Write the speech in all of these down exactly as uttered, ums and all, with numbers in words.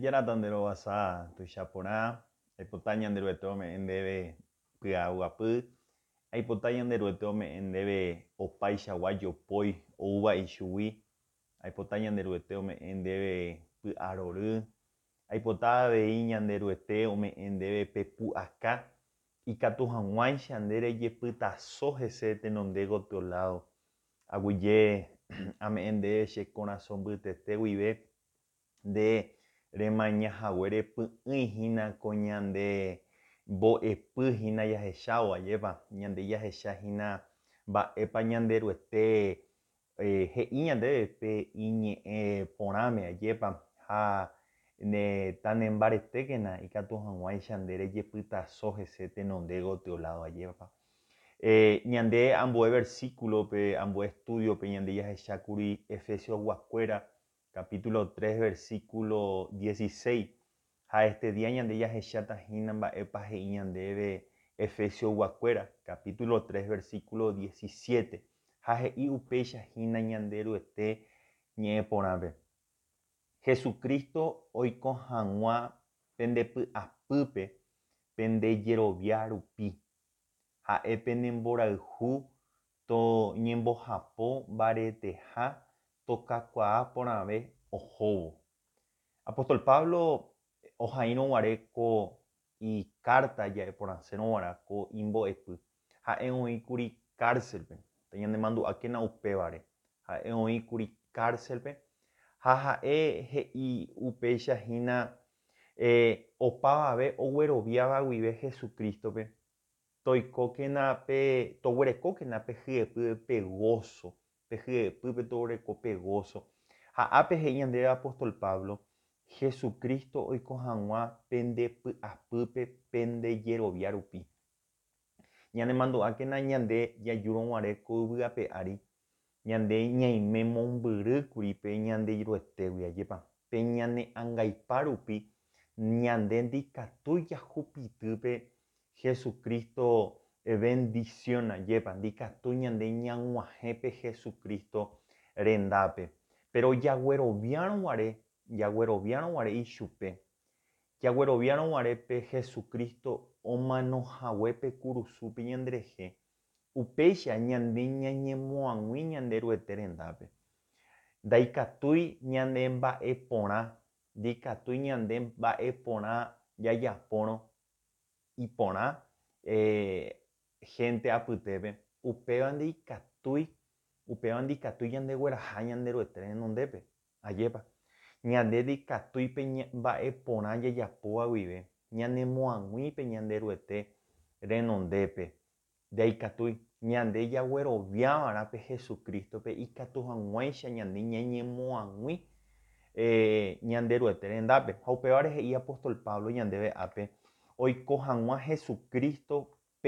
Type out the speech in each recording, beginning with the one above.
Tujaratandero basa, tuxaporã, aipota ñanderuete ome'ẽndéve py'aguapy, aipota ñanderuete ome'ẽndéve opaichagua jopói oúva ichugui, aipota ñanderuete ome'ẽndéve py'arory, aipota avei ñanderuete ome'ẽndéve pepu'aka, ikatu hag̃uáicha nde rejepytaso hese tenonde gotyo lado. Aguyje ame'ẽndéve che korasõ mbytete guive nde remañahaguére py'ỹihína ko ñande mbo'epyhína jahechávo ajépa ñande jahechahína mba'épa ñanderuete eh, he'i ñandéve pe iñe'ẽ porãme ajépa ha ne tanembaretékena ikatu hag̃uáicha nde rejepytaso hese tenonde gotyo lado ajépa. Eh, ñande ambue versículope, ambue estudiope ñande jahechákuri Efesios guakuéra capítulo tres versículo dieciséis. Ha este día ñande jahechatahína mba'épa he'i ñandéve Efesios guakuéra capítulo tres versículo diecisiete. Ha he'i upéichahína ñanderuete ñe'ẽ porãpe. Jesucristo oiko hag̃ua pendepy'apýpe pende jerovia rupi. Ha'e penemborayhu toñembohapo mbareteha tokakuaa porãve ohóvo. Apóstol Pablo oha'írõguare ko icarta ja'eporãsérõguara ko imbo'epy. Ha'e oĩkuri cárcelpe ñanemandu'ákena upévare. Ha'e oĩkuri cárcelpe ha ha'e he'i upéichahína eh, opavave ogueroviáva guive Jesucristope toikókena pe toguerekókena pe hyepýpe pe gozo, pe hyepýpe toguereko pe gozo. Ha ápe he'i ñandéve apóstol Pablo Jesucristo oiko hag̃ua pendepy'apýpe pende jerovia rupi. Ñanemandu'ákena ñande jajúrõguare ko yvy ári ñande ñaime mombyrýkuri pe ñanderuetegui ajépa pe ñane ãngaipa rupi ñande ndikatúi jahupytýpe Jesucristo bendición ajépa ndikatúi ñande ñag̃uahẽ pe Jesucristo rendápe. Pero jagueroviárõguare jagueroviárõguare ichupe jagueroviárõguare pe Jesucristo omanohague pe kurusúpe ñanderehe upéicha ñande ñañemoãgui ñanderuete rendápe. Ndaikatúi ñande mba'e porã ndikatúi ñande mba'e porã jajapórõ iporã eh, gente apytépe upéva ndikatúi upéva ndikatúi ñande gueraha ñanderuete renondépe ajépa ñande ndikatúipe mba'e porã jajapóva guive ñanemoãguipe ñanderuete renondépe ndaikatúi ñande jagueroviávara pe Jesucristope ikatu hag̃uáicha ñande ñañemoãgui eh, ñanderuete rendápe. Ha upévare he'i apóstol Pablo ñandéve ápe oiko hag̃ua Jesucristo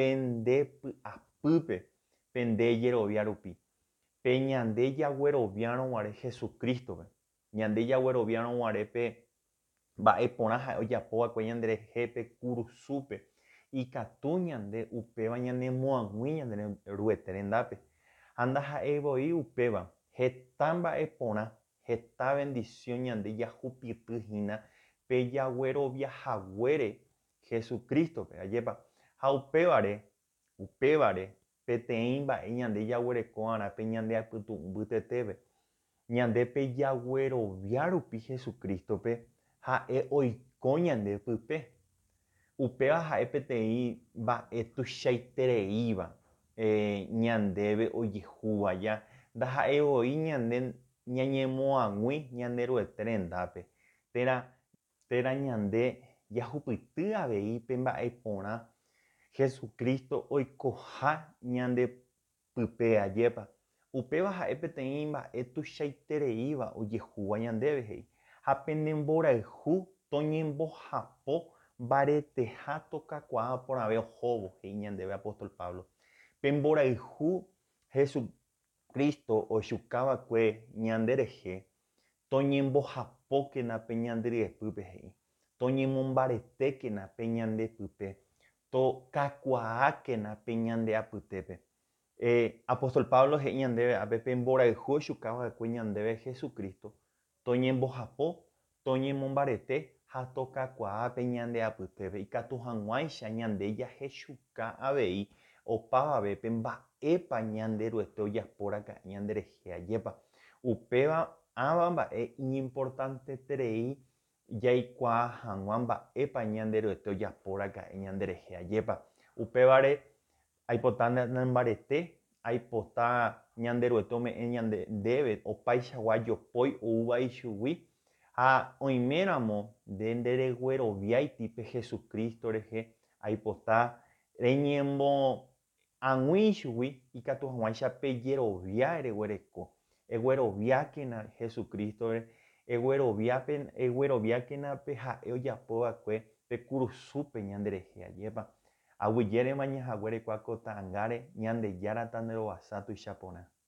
pendepy'apýpe pende jerovia rupi pe ñande jagueroviárõguare Jesucristope ñande jagueroviárõguarépe mba'e porã ha'e ojapóva'ekue ñanderehe pe kurusúpe ikatu ñande upéva ñanemoãgui ñanderuete rendápe. Ha ndaha'eivoi upéva heta mba'e porã heta bendición ñande jahupytyhína pe jagueroviahaguére Jesucristope ajépa. Ha upévare upévare peteĩ mba'e ñande jaguerekóva'erã pe ñande apytu'ũ mbytetépe ñande pe jaguerovia rupi Jesucristope ha'e oiko ñande pype. Upéva ha'e peteĩ mba'e tuichaitereíva eh, ñandéve ojehúvaja ndaha'eivoi ñande ñañemoãgui ñanderuete rendápe térã térã ñande jahupyty avei pe mba'e porã Jesucristo oikoha ñande pype ajépa. Upéva ha'e peteĩ mba'e tuichaitereíva ojehúva ñandéve he'i. Ha penemborayhu toñembohapo mbareteha tokakuaa porãve ohóvo he'i ñandéve apóstol Pablo. Pemborayhu Jesucristo ochukava'ekue ñanderehe toñembohapókena pe ñande ryepýpe he'i. Toñemombaretékena pe ñande pype. Tokakuaákena pe ñande apytépe. Eh, apóstol Pablo he'i ñandéve ápe pemborayhu ochukava'ekue ñandéve Jesucristo toñembohapo toñemombarete ha tokakuaápe ñande apytépe ikatu hag̃uáicha ñande jahechuka avei opavavépe mba'épa ñande ryete ojapóraka'e ñanderehe ajépa. Upéva ãva mba'e iñiportanteterei jaikuaa hag̃ua mba'épa ñande ryete ojapóraka'e ñanderehe ajépa. Upévare aipota nembarete, aipota ñande ryete ome'ẽ ñande ndéve opaichagua jopói oúva ichugui ha oiméramo nde nderegueroviáitipe Jesucristo rehe aipota reñembo'ag̃ui ichugui ikatu hag̃uáicha pejerovia reguereko. Egueroviákena Jesucristore, egueroviápe, egueroviákena pe ha'e ojapova'ekue pe kurusúpe ñanderehe ajépa. Aguyjérema ñahague reikuaa kotãngáre Ñandejára tanderovasa tuichaporã.